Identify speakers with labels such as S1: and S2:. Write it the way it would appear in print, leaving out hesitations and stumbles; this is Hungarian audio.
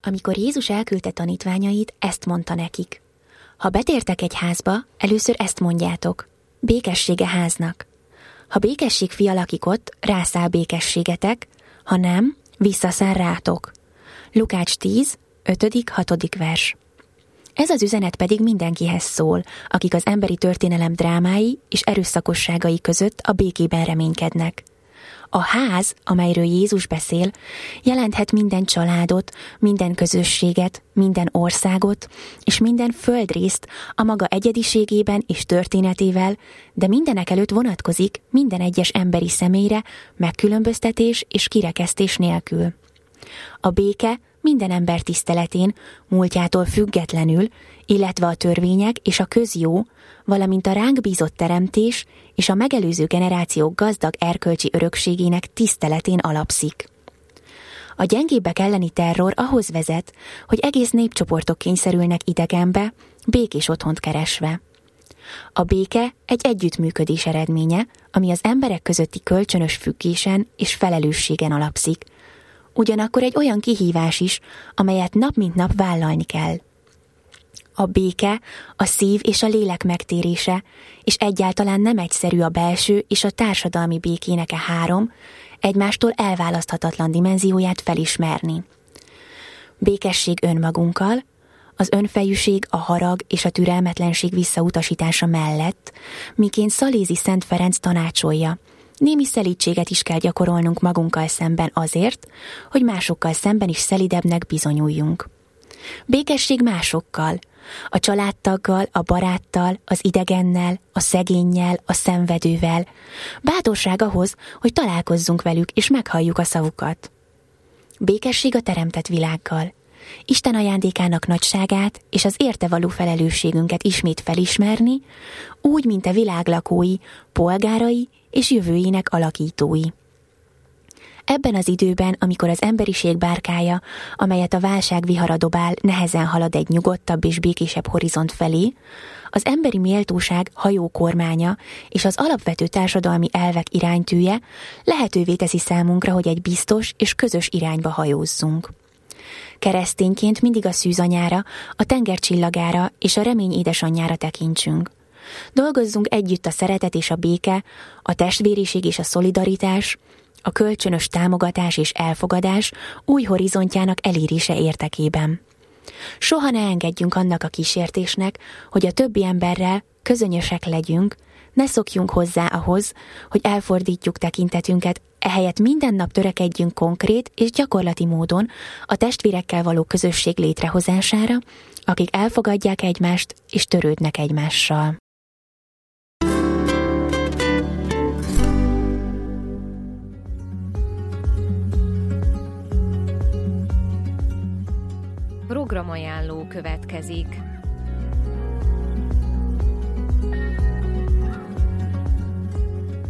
S1: Amikor Jézus elküldte tanítványait, ezt mondta nekik. Ha betértek egy házba, először ezt mondjátok. Békessége háznak. Ha békesség fia lakik ott, rászáll békességetek, ha nem, visszaszáll rátok. Lukács 10, 5.-6. vers. Ez az üzenet pedig mindenkihez szól, akik az emberi történelem drámái és erőszakosságai között a békében reménykednek. A ház, amelyről Jézus beszél, jelenthet minden családot, minden közösséget, minden országot és minden földrészt a maga egyediségében és történetével, de mindenekelőtt vonatkozik minden egyes emberi személyre megkülönböztetés és kirekesztés nélkül. A béke minden ember tiszteletén, múltjától függetlenül, illetve a törvények és a közjó, valamint a ránk bízott teremtés és a megelőző generációk gazdag erkölcsi örökségének tiszteletén alapszik. A gyengébbek elleni terror ahhoz vezet, hogy egész népcsoportok kényszerülnek idegenbe, békés otthont keresve. A béke egy együttműködés eredménye, ami az emberek közötti kölcsönös függésen és felelősségen alapszik, ugyanakkor egy olyan kihívás is, amelyet nap mint nap vállalni kell. A béke, a szív és a lélek megtérése, és egyáltalán nem egyszerű a belső és a társadalmi békének három, egymástól elválaszthatatlan dimenzióját felismerni. Békesség önmagunkkal, az önfejűség, a harag és a türelmetlenség visszautasítása mellett, miként Szalézi Szent Ferenc tanácsolja, némi szelídséget is kell gyakorolnunk magunkkal szemben azért, hogy másokkal szemben is szelidebbnek bizonyuljunk. Békesség másokkal, a családtaggal, a baráttal, az idegennel, a szegénnyel, a szenvedővel. Bátorság ahhoz, hogy találkozzunk velük és meghalljuk a szavukat. Békesség a teremtett világgal. Isten ajándékának nagyságát és az érte való felelősségünket ismét felismerni, úgy, mint a világ lakói, polgárai és jövőjének alakítói. Ebben az időben, amikor az emberiség bárkája, amelyet a válság vihara dobál, nehezen halad egy nyugodtabb és békésebb horizont felé, az emberi méltóság hajókormánya és az alapvető társadalmi elvek iránytűje lehetővé teszi számunkra, hogy egy biztos és közös irányba hajózzunk. Keresztényként mindig a szűzanyára, a tenger csillagára és a remény édesanyjára tekintsünk. Dolgozzunk együtt a szeretet és a béke, a testvériség és a szolidaritás, a kölcsönös támogatás és elfogadás új horizontjának elérése érdekében. Soha ne engedjünk annak a kísértésnek, hogy a többi emberrel közönösek legyünk, ne szokjunk hozzá ahhoz, hogy elfordítjuk tekintetünket, ehelyett minden nap törekedjünk konkrét és gyakorlati módon a testvérekkel való közösség létrehozására, akik elfogadják egymást és törődnek egymással.
S2: Programajánló következik.